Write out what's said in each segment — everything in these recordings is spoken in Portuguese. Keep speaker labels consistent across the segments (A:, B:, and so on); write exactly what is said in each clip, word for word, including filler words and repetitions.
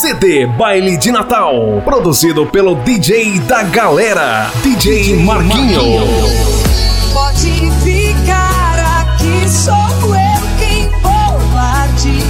A: C D Baile de Natal, produzido pelo D J da galera, D J, D J Marquinho.
B: Pode ficar aqui, sou eu quem vou partir.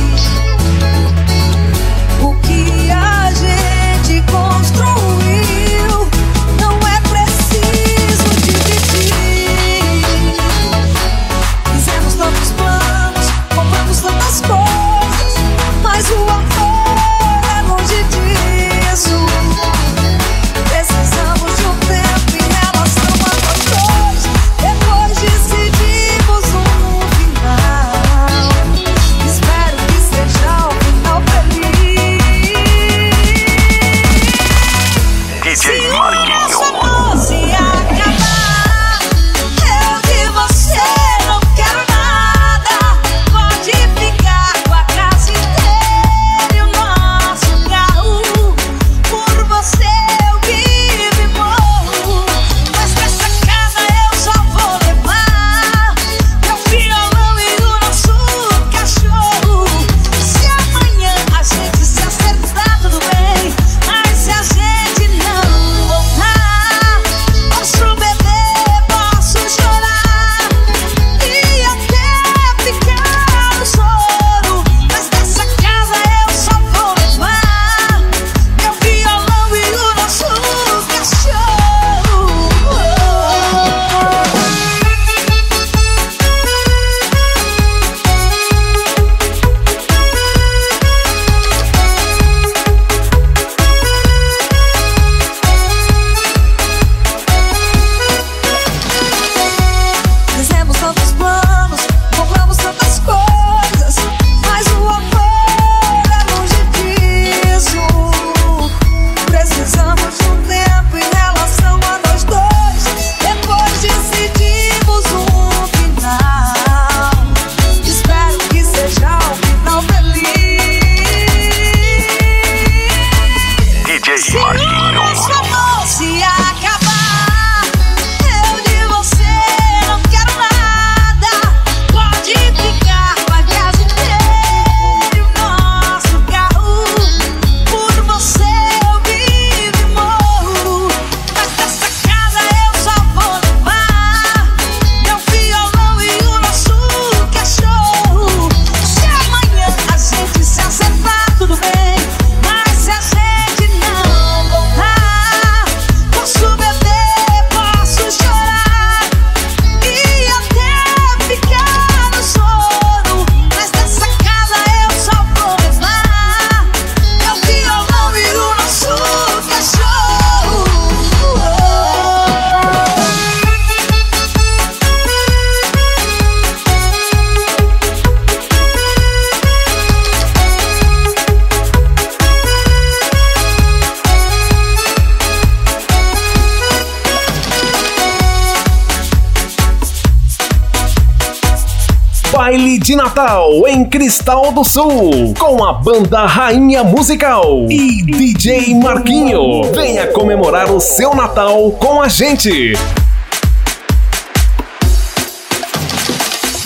B: O que a gente construiu não é preciso dividir. Fizemos tantos planos, compramos tantas coisas, mas o amor é longe disso. Precisamos de um tempo em relação a nós dois. Depois decidimos um final. Espero que seja um final feliz.
C: D J Marquinho.
B: Se nosso amor se acabar, eu de você não quero nada. Pode ficar com a casa inteira e o nosso carro. Por você eu vivo e morro, mas dessa casa eu só vou levar meu violão e o nosso cachorro. Se amanhã a gente se acertar, tudo bem, mas se a gente não voltar, posso beber, posso chorar e até ficar no choro, mas dessa casa eu só vou levar meu violão e o nosso cachorro. Fizemos tantos planos, compramos tantas coisas, mas o amor é longe disso. Precisamos de um tempo em relação a nós dois. Depois decidimos um final. Espero que seja um final feliz.
C: D J
B: Se o
C: Marquinho.
B: nosso amor se acabar, eu de você não quero nada. Pode ficar com a casa inteira e o nosso carro. Por você eu vivo e morro, mas dessa casa eu só vou levar meu violão e o nosso cachorro. Se amanhã a gente se acertar, tudo bem, mas se a gente não voltar, posso beber, posso chorar e até ficar no choro, mas dessa casa eu só vou levar meu violão e o nosso cachorro.
A: Baile de Natal em Cristal do Sul, com a banda Rainha Musical e D J Marquinho. Venha comemorar o seu Natal com a gente.